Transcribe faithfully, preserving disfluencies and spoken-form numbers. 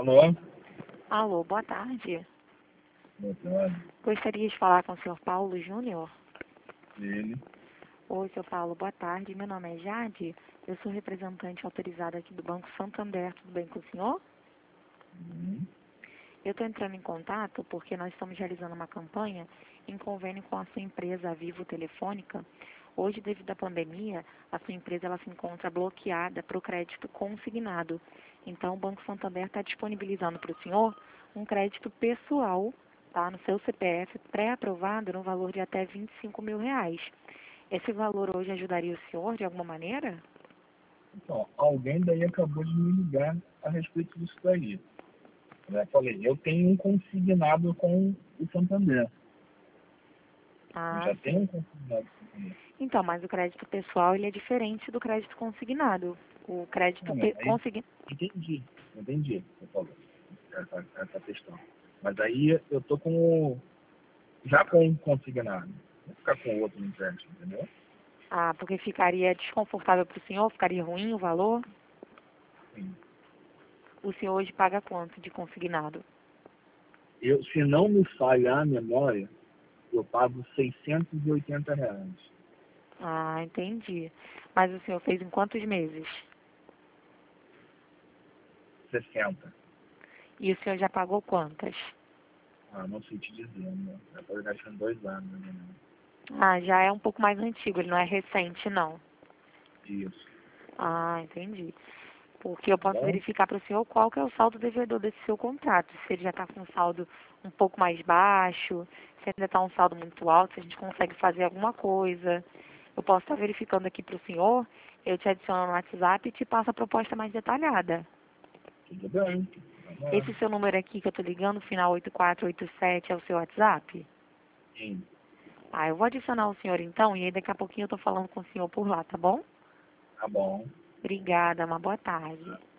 Alô? Alô, boa tarde. Boa tarde. Gostaria de falar com o senhor Paulo Júnior. Ele. Oi, senhor Paulo, boa tarde. Meu nome é Jade. Eu sou representante autorizada aqui do Banco Santander. Tudo bem com o senhor? Hum. Eu estou entrando em contato porque nós estamos realizando uma campanha em convênio com a sua empresa, a Vivo Telefônica. Hoje, devido à pandemia, a sua empresa ela se encontra bloqueada para o crédito consignado. Então, o Banco Santander está disponibilizando para o senhor um crédito pessoal, tá, no seu C P F, pré-aprovado no valor de até vinte e cinco mil reais. Esse valor hoje ajudaria o senhor de alguma maneira? Então, alguém daí acabou de me ligar a respeito disso daí. Eu já falei, eu tenho um consignado com o Santander. Eu Ah, já tenho sim. um consignado com o Santander. Então, mas o crédito pessoal ele é diferente do crédito consignado. O crédito Não, mas pe- aí, consignado... entendi. Entendi, você falou, essa, essa questão. Mas aí eu tô com o, já com um consignado. Vou ficar com o outro no crédito, entendeu? Ah, porque ficaria desconfortável para o senhor? Ficaria ruim o valor? Sim. O senhor hoje paga quanto de consignado? Eu, se não me falhar a memória, eu pago seiscentos e oitenta reais. Ah, entendi. Mas o senhor fez em quantos meses? sessenta. E o senhor já pagou quantas? Ah, não sei te dizer, né? Já tô gastando dois anos, né? Ah, já é um pouco mais antigo, ele não é recente, não. Isso. Ah, entendi. Porque eu Tá posso bom? verificar para o senhor qual que é o saldo devedor desse seu contrato. Se ele já está com um saldo um pouco mais baixo, se ainda está um saldo muito alto, se a gente consegue fazer alguma coisa. Eu posso estar verificando aqui para o senhor, eu te adiciono no WhatsApp e te passo a proposta mais detalhada. Tudo bem. Vamos lá. Esse seu número aqui que eu tô ligando, final oito quatro oito sete, é o seu WhatsApp? Sim. Ah, eu vou adicionar o senhor então, e aí daqui a pouquinho eu tô falando com o senhor por lá, tá bom? Tá bom. Obrigada, uma boa tarde.